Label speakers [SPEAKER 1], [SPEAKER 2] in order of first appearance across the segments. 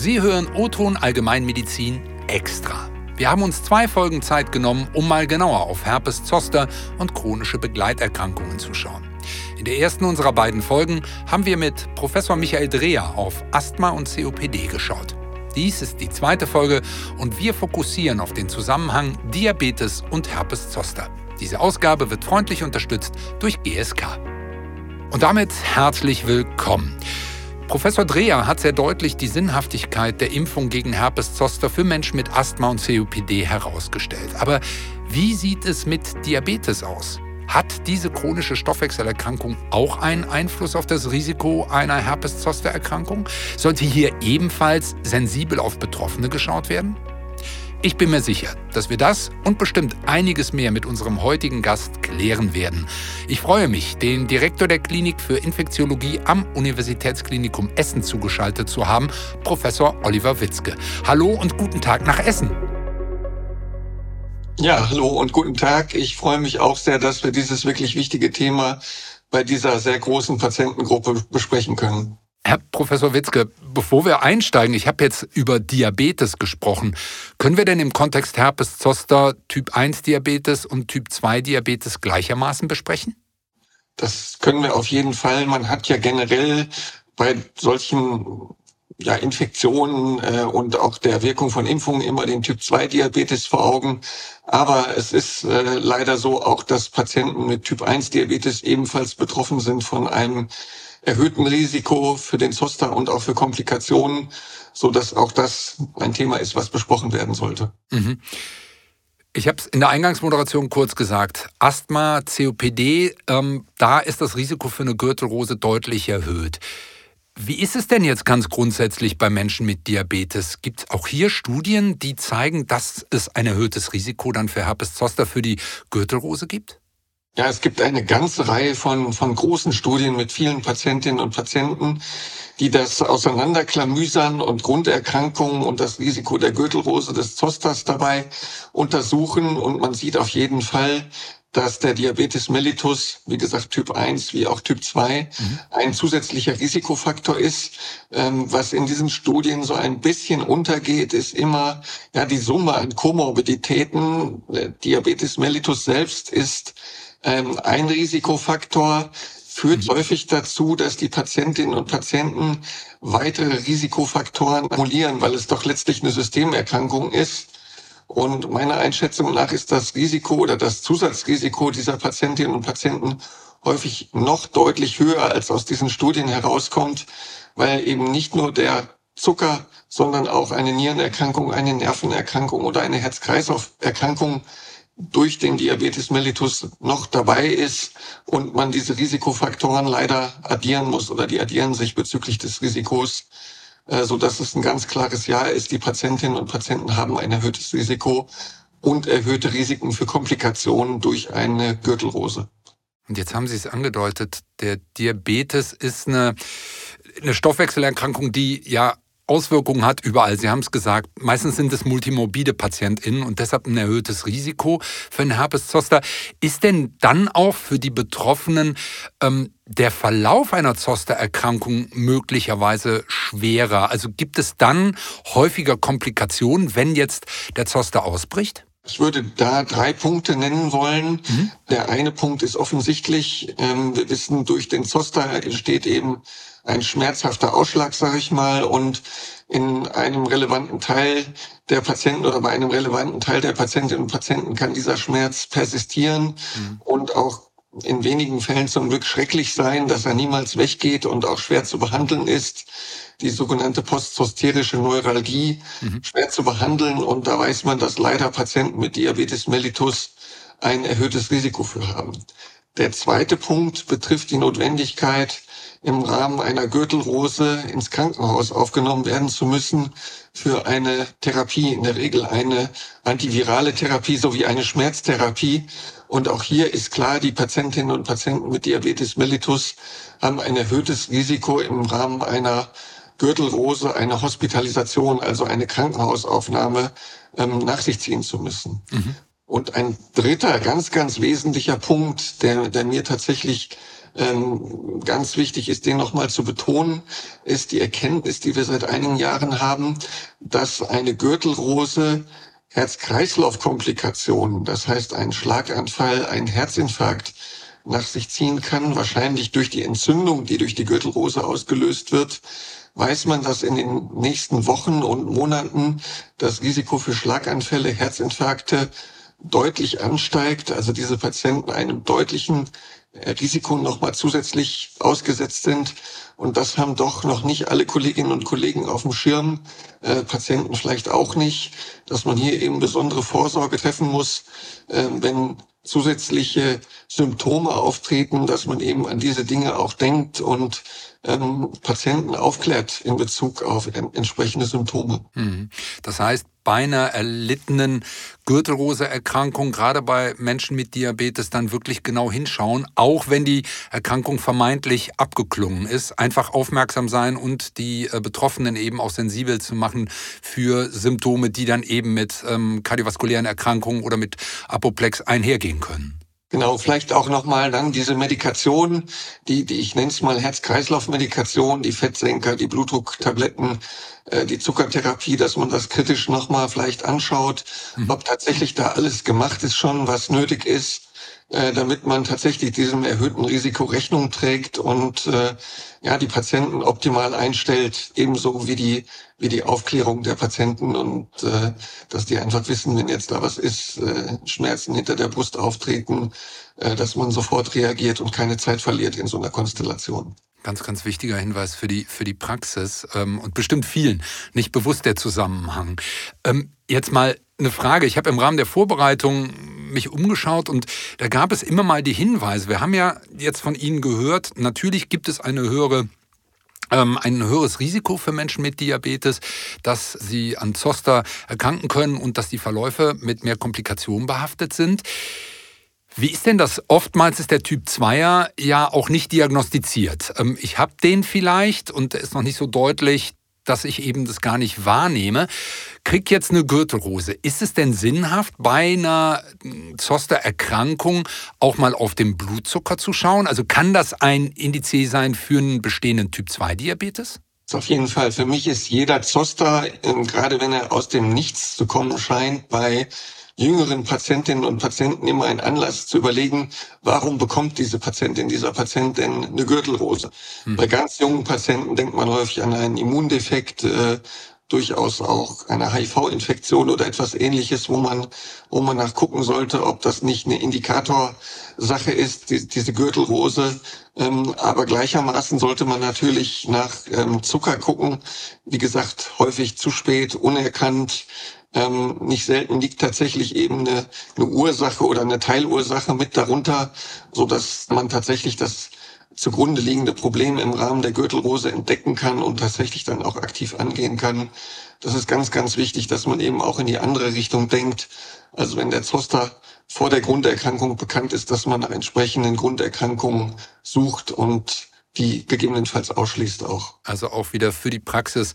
[SPEAKER 1] Sie hören O-Ton Allgemeinmedizin extra. Wir haben uns 2 Folgen Zeit genommen, um mal genauer auf Herpes Zoster und chronische Begleiterkrankungen zu schauen. In der ersten unserer beiden Folgen haben wir mit Professor Michael Dreher auf Asthma und COPD geschaut. Dies ist die 2. Folge und wir fokussieren auf den Zusammenhang Diabetes und Herpes Zoster. Diese Ausgabe wird freundlich unterstützt durch GSK. Und damit herzlich willkommen. Professor Dreher hat sehr deutlich die Sinnhaftigkeit der Impfung gegen Herpes Zoster für Menschen mit Asthma und COPD herausgestellt. Aber wie sieht es mit Diabetes aus? Hat diese chronische Stoffwechselerkrankung auch einen Einfluss auf das Risiko einer Herpes-Zoster-Erkrankung? Sollte hier ebenfalls sensibel auf Betroffene geschaut werden? Ich bin mir sicher, dass wir das und bestimmt einiges mehr mit unserem heutigen Gast klären werden. Ich freue mich, den Direktor der Klinik für Infektiologie am Universitätsklinikum Essen zugeschaltet zu haben, Professor Oliver Witzke. Hallo und guten Tag nach Essen.
[SPEAKER 2] Ja, hallo und guten Tag. Ich freue mich auch sehr, dass wir dieses wirklich wichtige Thema bei dieser sehr großen Patientengruppe besprechen können.
[SPEAKER 1] Herr Professor Witzke, bevor wir einsteigen, ich habe jetzt über Diabetes gesprochen. Können wir denn im Kontext Herpes Zoster Typ 1 Diabetes und Typ 2 Diabetes gleichermaßen besprechen?
[SPEAKER 2] Das können wir auf jeden Fall. Man hat ja generell bei solchen Infektionen und auch der Wirkung von Impfungen immer den Typ 2 Diabetes vor Augen. Aber es ist leider so auch, dass Patienten mit Typ 1 Diabetes ebenfalls betroffen sind von einem erhöhten Risiko für den Zoster und auch für Komplikationen, sodass auch das ein Thema ist, was besprochen werden sollte.
[SPEAKER 1] Mhm. Ich habe es in der Eingangsmoderation kurz gesagt. Asthma, COPD, da ist das Risiko für eine Gürtelrose deutlich erhöht. Wie ist es denn jetzt ganz grundsätzlich bei Menschen mit Diabetes? Gibt es auch hier Studien, die zeigen, dass es ein erhöhtes Risiko dann für Herpes Zoster für die Gürtelrose gibt?
[SPEAKER 2] Ja, es gibt eine ganze Reihe von großen Studien mit vielen Patientinnen und Patienten, die das auseinanderklamüsern und Grunderkrankungen und das Risiko der Gürtelrose des Zosters dabei untersuchen. Und man sieht auf jeden Fall, dass der Diabetes mellitus, wie gesagt Typ 1 wie auch Typ 2, ein zusätzlicher Risikofaktor ist. Was in diesen Studien so ein bisschen untergeht, ist immer die Summe an Komorbiditäten. Diabetes mellitus selbst ist ein Risikofaktor, führt häufig dazu, dass die Patientinnen und Patienten weitere Risikofaktoren akkumulieren, weil es doch letztlich eine Systemerkrankung ist. Und meiner Einschätzung nach ist das Risiko oder das Zusatzrisiko dieser Patientinnen und Patienten häufig noch deutlich höher, als aus diesen Studien herauskommt, weil eben nicht nur der Zucker, sondern auch eine Nierenerkrankung, eine Nervenerkrankung oder eine Herz-Kreislauf-Erkrankung durch den Diabetes mellitus noch dabei ist und man diese Risikofaktoren leider addieren muss oder die addieren sich bezüglich des Risikos, so dass es ein ganz klares Ja ist. Die Patientinnen und Patienten haben ein erhöhtes Risiko und erhöhte Risiken für Komplikationen durch eine Gürtelrose.
[SPEAKER 1] Und jetzt haben Sie es angedeutet, der Diabetes ist eine Stoffwechselerkrankung, die Auswirkungen hat überall. Sie haben es gesagt, meistens sind es multimorbide PatientInnen und deshalb ein erhöhtes Risiko für einen Herpes Zoster. Ist denn dann auch für die Betroffenen der Verlauf einer Zostererkrankung möglicherweise schwerer? Also gibt es dann häufiger Komplikationen, wenn jetzt der Zoster ausbricht?
[SPEAKER 2] Ich würde da 3 Punkte nennen wollen. Der eine Punkt ist offensichtlich. Wir wissen, durch den Zoster entsteht eben ein schmerzhafter Ausschlag, sage ich mal, und in einem relevanten Teil der Patienten oder bei einem relevanten Teil der Patientinnen und Patienten kann dieser Schmerz persistieren und auch in wenigen Fällen zum Glück schrecklich sein, dass er niemals weggeht und auch schwer zu behandeln ist. Die sogenannte postzosterische Neuralgie schwer zu behandeln und da weiß man, dass leider Patienten mit Diabetes mellitus ein erhöhtes Risiko für haben. Der zweite Punkt betrifft die Notwendigkeit, im Rahmen einer Gürtelrose ins Krankenhaus aufgenommen werden zu müssen für eine Therapie, in der Regel eine antivirale Therapie sowie eine Schmerztherapie. Und auch hier ist klar, die Patientinnen und Patienten mit Diabetes mellitus haben ein erhöhtes Risiko im Rahmen einer Gürtelrose, eine Hospitalisation, also eine Krankenhausaufnahme, nach sich ziehen zu müssen. Und ein dritter, ganz, ganz wesentlicher Punkt, der mir tatsächlich Ganz wichtig ist, den nochmal zu betonen, ist die Erkenntnis, die wir seit einigen Jahren haben, dass eine Gürtelrose Herz-Kreislauf-Komplikationen, das heißt einen Schlaganfall, einen Herzinfarkt nach sich ziehen kann, wahrscheinlich durch die Entzündung, die durch die Gürtelrose ausgelöst wird, weiß man, dass in den nächsten Wochen und Monaten das Risiko für Schlaganfälle, Herzinfarkte deutlich ansteigt, also diese Patienten einem deutlichen Risiko nochmal zusätzlich ausgesetzt sind. Und das haben doch noch nicht alle Kolleginnen und Kollegen auf dem Schirm, Patienten vielleicht auch nicht, dass man hier eben besondere Vorsorge treffen muss, wenn zusätzliche Symptome auftreten, dass man eben an diese Dinge auch denkt und Patienten aufklärt in Bezug auf entsprechende Symptome.
[SPEAKER 1] Das heißt, bei einer erlittenen Gürtelrose-Erkrankung, gerade bei Menschen mit Diabetes, dann wirklich genau hinschauen, auch wenn die Erkrankung vermeintlich abgeklungen ist, einfach aufmerksam sein und die Betroffenen eben auch sensibel zu machen für Symptome, die dann eben mit kardiovaskulären Erkrankungen oder mit Apoplex einhergehen können.
[SPEAKER 2] Genau, vielleicht auch nochmal dann diese Medikation, die ich nenne es mal Herz-Kreislauf-Medikation, die Fettsenker, die Blutdrucktabletten, die Zuckertherapie, dass man das kritisch nochmal vielleicht anschaut, ob tatsächlich da alles gemacht ist schon, was nötig ist, damit man tatsächlich diesem erhöhten Risiko Rechnung trägt und die Patienten optimal einstellt, ebenso wie die Aufklärung der Patienten und dass die einfach wissen, wenn jetzt da was ist, Schmerzen hinter der Brust auftreten, dass man sofort reagiert und keine Zeit verliert in so einer Konstellation.
[SPEAKER 1] Ganz, ganz wichtiger Hinweis für die Praxis und bestimmt vielen nicht bewusst der Zusammenhang. Jetzt mal eine Frage. Ich habe im Rahmen der Vorbereitung mich umgeschaut und da gab es immer mal die Hinweise. Wir haben ja jetzt von Ihnen gehört, natürlich gibt es ein höheres Risiko für Menschen mit Diabetes, dass sie an Zoster erkranken können und dass die Verläufe mit mehr Komplikationen behaftet sind. Wie ist denn das? Oftmals ist der Typ 2er ja auch nicht diagnostiziert. Ich habe den vielleicht und der ist noch nicht so deutlich, dass ich eben das gar nicht wahrnehme. Krieg jetzt eine Gürtelrose. Ist es denn sinnhaft, bei einer Zoster-Erkrankung auch mal auf den Blutzucker zu schauen? Also kann das ein Indiz sein für einen bestehenden Typ-2-Diabetes?
[SPEAKER 2] Auf jeden Fall. Für mich ist jeder Zoster, gerade wenn er aus dem Nichts zu kommen scheint, bei jüngeren Patientinnen und Patienten immer ein Anlass zu überlegen, warum bekommt diese Patientin, dieser Patient denn eine Gürtelrose? Bei ganz jungen Patienten denkt man häufig an einen Immundefekt, durchaus auch eine HIV-Infektion oder etwas Ähnliches, wo man nachgucken sollte, ob das nicht eine Indikatorsache ist, diese Gürtelrose. Aber gleichermaßen sollte man natürlich nach Zucker gucken. Wie gesagt, häufig zu spät, unerkannt. Nicht selten liegt tatsächlich eben eine Ursache oder eine Teilursache mit darunter, so dass man tatsächlich das zugrunde liegende Problem im Rahmen der Gürtelrose entdecken kann und tatsächlich dann auch aktiv angehen kann. Das ist ganz, ganz wichtig, dass man eben auch in die andere Richtung denkt. Also wenn der Zoster vor der Grunderkrankung bekannt ist, dass man nach entsprechenden Grunderkrankungen sucht und die gegebenenfalls ausschließt auch.
[SPEAKER 1] Also auch wieder für die Praxis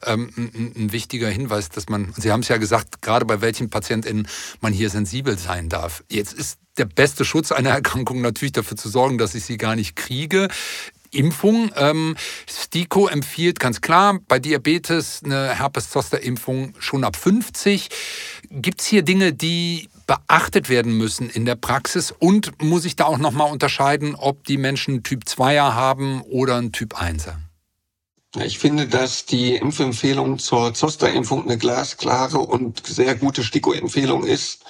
[SPEAKER 1] ein wichtiger Hinweis, dass man, Sie haben es ja gesagt, gerade bei welchen PatientInnen man hier sensibel sein darf. Jetzt ist der beste Schutz einer Erkrankung natürlich dafür zu sorgen, dass ich sie gar nicht kriege. Impfung. STIKO empfiehlt ganz klar bei Diabetes eine Herpes-Zoster-Impfung schon ab 50. Gibt es hier Dinge, die beachtet werden müssen in der Praxis? Und muss ich da auch nochmal unterscheiden, ob die Menschen Typ 2er haben oder ein Typ 1er?
[SPEAKER 2] Ich finde, dass die Impfempfehlung zur Zoster-Impfung eine glasklare und sehr gute STIKO-Empfehlung ist.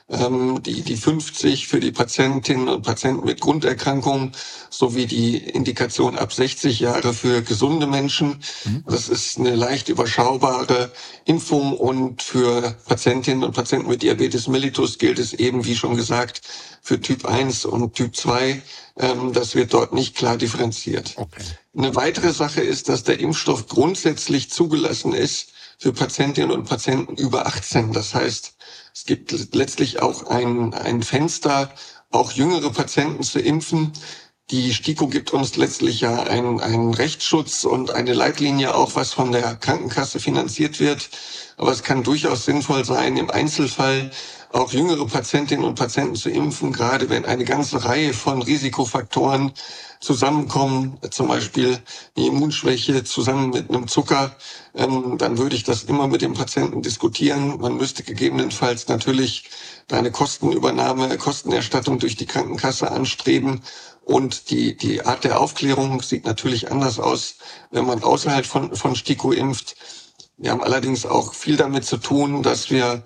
[SPEAKER 2] Die 50 für die Patientinnen und Patienten mit Grunderkrankungen sowie die Indikation ab 60 Jahre für gesunde Menschen. Das ist eine leicht überschaubare Impfung und für Patientinnen und Patienten mit Diabetes mellitus gilt es eben, wie schon gesagt, für Typ 1 und Typ 2. Das wird dort nicht klar differenziert. Okay. Eine weitere Sache ist, dass der Impfstoff grundsätzlich zugelassen ist für Patientinnen und Patienten über 18. Das heißt, es gibt letztlich auch ein Fenster, auch jüngere Patienten zu impfen. Die STIKO gibt uns letztlich ja einen Rechtsschutz und eine Leitlinie auch, was von der Krankenkasse finanziert wird. Aber es kann durchaus sinnvoll sein, im Einzelfall auch jüngere Patientinnen und Patienten zu impfen, gerade wenn eine ganze Reihe von Risikofaktoren zusammenkommen, zum Beispiel die Immunschwäche zusammen mit einem Zucker, dann würde ich das immer mit dem Patienten diskutieren. Man müsste gegebenenfalls natürlich da eine Kostenübernahme, Kostenerstattung durch die Krankenkasse anstreben. Und die Art der Aufklärung sieht natürlich anders aus, wenn man außerhalb von STIKO impft. Wir haben allerdings auch viel damit zu tun, dass wir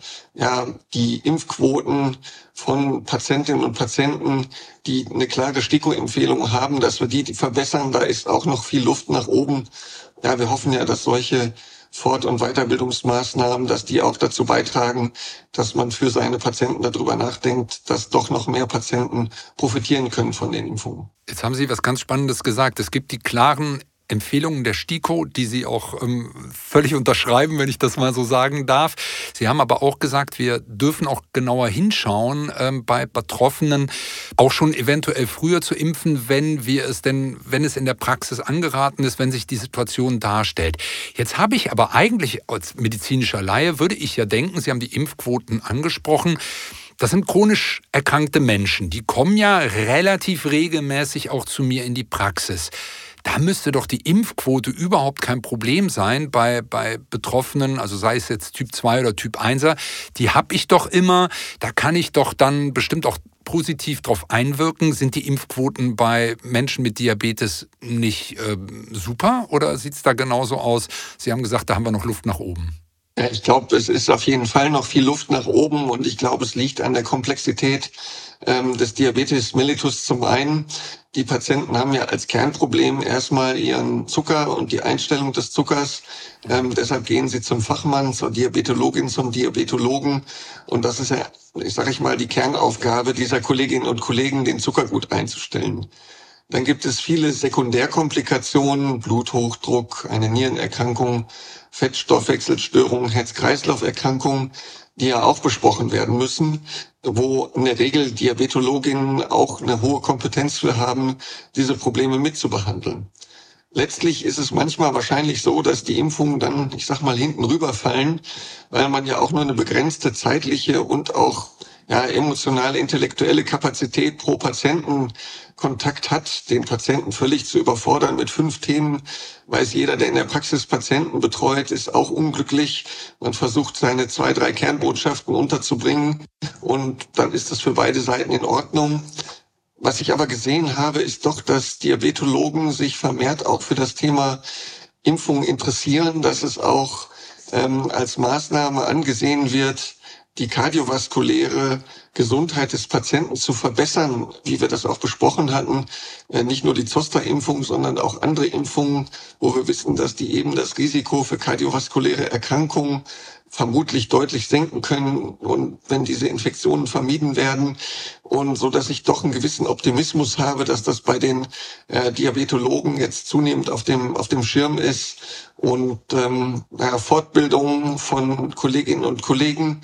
[SPEAKER 2] die Impfquoten von Patientinnen und Patienten, die eine klare STIKO-Empfehlung haben, dass wir die verbessern. Da ist auch noch viel Luft nach oben. Ja, wir hoffen ja, dass solche Fort- und Weiterbildungsmaßnahmen, dass die auch dazu beitragen, dass man für seine Patienten darüber nachdenkt, dass doch noch mehr Patienten profitieren können von den Impfungen.
[SPEAKER 1] Jetzt haben Sie was ganz Spannendes gesagt. Es gibt die klaren Empfehlungen der STIKO, die Sie auch völlig unterschreiben, wenn ich das mal so sagen darf. Sie haben aber auch gesagt, wir dürfen auch genauer hinschauen bei Betroffenen, auch schon eventuell früher zu impfen, wenn es in der Praxis angeraten ist, wenn sich die Situation darstellt. Jetzt habe ich aber eigentlich als medizinischer Laie, würde ich ja denken, Sie haben die Impfquoten angesprochen, das sind chronisch erkrankte Menschen, die kommen ja relativ regelmäßig auch zu mir in die Praxis. Da müsste doch die Impfquote überhaupt kein Problem sein bei Betroffenen, also sei es jetzt Typ 2 oder Typ 1er. Die habe ich doch immer, da kann ich doch dann bestimmt auch positiv drauf einwirken. Sind die Impfquoten bei Menschen mit Diabetes nicht super oder sieht es da genauso aus? Sie haben gesagt, da haben wir noch Luft nach oben.
[SPEAKER 2] Ja, ich glaube, es ist auf jeden Fall noch viel Luft nach oben und ich glaube, es liegt an der Komplexität des Diabetes mellitus zum einen. Die Patienten haben ja als Kernproblem erstmal ihren Zucker und die Einstellung des Zuckers. Deshalb gehen sie zum Fachmann, zur Diabetologin, zum Diabetologen. Und das ist ja, die Kernaufgabe dieser Kolleginnen und Kollegen, den Zucker gut einzustellen. Dann gibt es viele Sekundärkomplikationen, Bluthochdruck, eine Nierenerkrankung, Fettstoffwechselstörungen, Herz-Kreislauf-Erkrankungen, die ja auch besprochen werden müssen, wo in der Regel Diabetologinnen auch eine hohe Kompetenz für haben, diese Probleme mitzubehandeln. Letztlich ist es manchmal wahrscheinlich so, dass die Impfungen dann, hinten rüberfallen, weil man ja auch nur eine begrenzte zeitliche und auch emotionale, intellektuelle Kapazität pro Patientenkontakt hat, den Patienten völlig zu überfordern mit 5 Themen. Weiß jeder, der in der Praxis Patienten betreut, ist auch unglücklich. Man versucht, seine 2, 3 Kernbotschaften unterzubringen und dann ist das für beide Seiten in Ordnung. Was ich aber gesehen habe, ist doch, dass Diabetologen sich vermehrt auch für das Thema Impfung interessieren, dass es auch als Maßnahme angesehen wird, die kardiovaskuläre Gesundheit des Patienten zu verbessern, wie wir das auch besprochen hatten. Nicht nur die Zoster-Impfung, sondern auch andere Impfungen, wo wir wissen, dass die eben das Risiko für kardiovaskuläre Erkrankungen vermutlich deutlich senken können und wenn diese Infektionen vermieden werden und so, dass ich doch einen gewissen Optimismus habe, dass das bei den Diabetologen jetzt zunehmend auf dem Schirm ist und Fortbildung von Kolleginnen und Kollegen,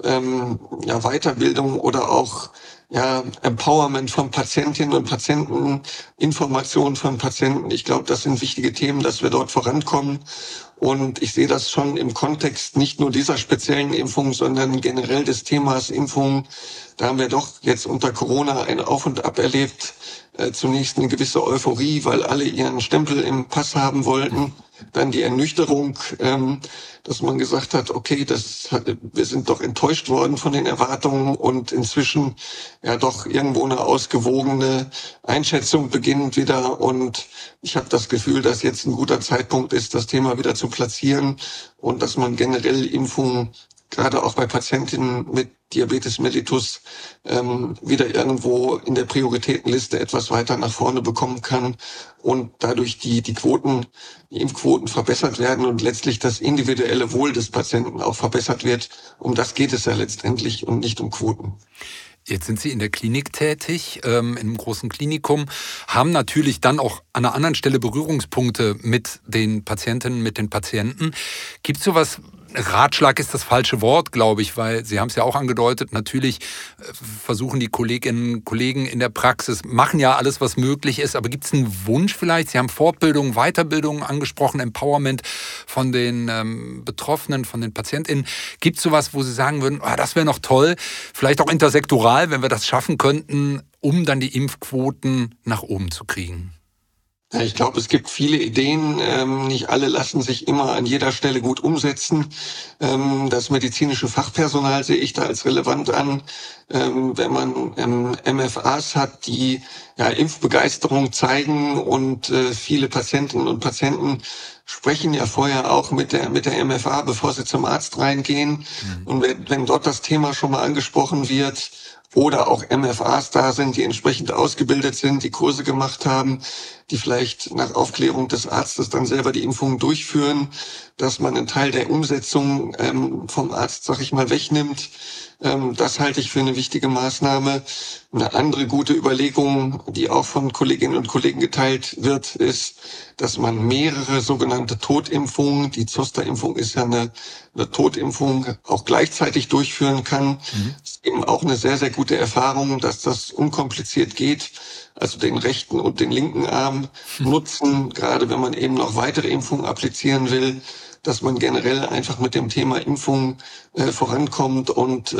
[SPEAKER 2] Weiterbildung oder auch Empowerment von Patientinnen und Patienten, Information von Patienten. Ich glaube, das sind wichtige Themen, dass wir dort vorankommen. Und ich sehe das schon im Kontext nicht nur dieser speziellen Impfung, sondern generell des Themas Impfung. Da haben wir doch jetzt unter Corona ein Auf und Ab erlebt. Zunächst eine gewisse Euphorie, weil alle ihren Stempel im Pass haben wollten. Dann die Ernüchterung, dass man gesagt hat, okay, wir sind doch enttäuscht worden von den Erwartungen und inzwischen doch irgendwo eine ausgewogene Einschätzung beginnt wieder. Und ich habe das Gefühl, dass jetzt ein guter Zeitpunkt ist, das Thema wieder zu platzieren und dass man generell Impfungen gerade auch bei Patientinnen mit Diabetes mellitus wieder irgendwo in der Prioritätenliste etwas weiter nach vorne bekommen kann und dadurch die Impfquoten verbessert werden und letztlich das individuelle Wohl des Patienten auch verbessert wird. Um das geht es ja letztendlich und nicht um Quoten.
[SPEAKER 1] Jetzt sind Sie in der Klinik tätig, in einem großen Klinikum, haben natürlich dann auch an einer anderen Stelle Berührungspunkte mit den Patientinnen, mit den Patienten. Gibt es sowas? Ratschlag ist das falsche Wort, glaube ich, weil Sie haben es ja auch angedeutet, natürlich versuchen die Kolleginnen und Kollegen in der Praxis, machen ja alles, was möglich ist, aber gibt es einen Wunsch vielleicht? Sie haben Fortbildung, Weiterbildung angesprochen, Empowerment von den Betroffenen, von den PatientInnen? Gibt es sowas, wo Sie sagen würden, das wäre noch toll, vielleicht auch intersektoral, wenn wir das schaffen könnten, um dann die Impfquoten nach oben zu kriegen?
[SPEAKER 2] Ja, ich glaube, es gibt viele Ideen. Nicht alle lassen sich immer an jeder Stelle gut umsetzen. Das medizinische Fachpersonal sehe ich da als relevant an. Wenn man MFAs hat, die Impfbegeisterung zeigen und viele Patientinnen und Patienten sprechen ja vorher auch mit der MFA, bevor sie zum Arzt reingehen. Und wenn dort das Thema schon mal angesprochen wird, oder auch MFAs da sind, die entsprechend ausgebildet sind, die Kurse gemacht haben, die vielleicht nach Aufklärung des Arztes dann selber die Impfungen durchführen, dass man einen Teil der Umsetzung vom Arzt, sag ich mal, wegnimmt. Das halte ich für eine wichtige Maßnahme. Eine andere gute Überlegung, die auch von Kolleginnen und Kollegen geteilt wird, ist, dass man mehrere sogenannte Totimpfungen, die Zoster-Impfung ist ja eine Totimpfung, auch gleichzeitig durchführen kann. Das ist eben auch eine sehr, sehr gute Erfahrung, dass das unkompliziert geht. Also den rechten und den linken Arm nutzen, gerade wenn man eben noch weitere Impfungen applizieren will, dass man generell einfach mit dem Thema Impfung vorankommt und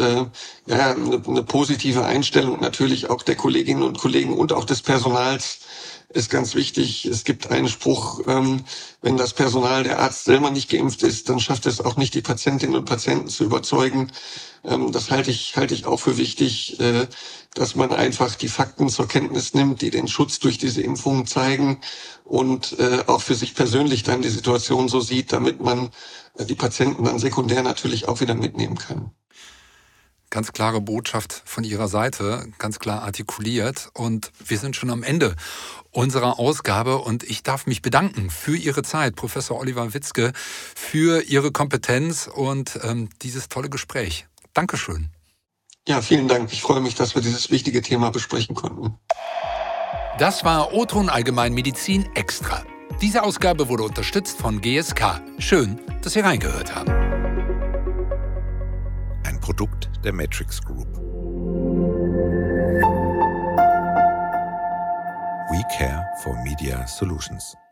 [SPEAKER 2] eine positive Einstellung natürlich auch der Kolleginnen und Kollegen und auch des Personals ist ganz wichtig. Es gibt einen Spruch, wenn das Personal, der Arzt selber nicht geimpft ist, dann schafft es auch nicht, die Patientinnen und Patienten zu überzeugen. Das halte ich auch für wichtig, dass man einfach die Fakten zur Kenntnis nimmt, die den Schutz durch diese Impfungen zeigen und auch für sich persönlich dann die Situation so sieht, damit man die Patienten dann sekundär natürlich auch wieder mitnehmen kann.
[SPEAKER 1] Ganz klare Botschaft von Ihrer Seite, ganz klar artikuliert. Und wir sind schon am Ende unserer Ausgabe. Und ich darf mich bedanken für Ihre Zeit, Professor Oliver Witzke, für Ihre Kompetenz und dieses tolle Gespräch. Dankeschön.
[SPEAKER 2] Ja, vielen Dank. Ich freue mich, dass wir dieses wichtige Thema besprechen konnten.
[SPEAKER 1] Das war O-Ton Allgemeinmedizin Extra. Diese Ausgabe wurde unterstützt von GSK. Schön, dass Sie reingehört haben.
[SPEAKER 3] Ein Produkt der Matrix Group. We care for Media Solutions.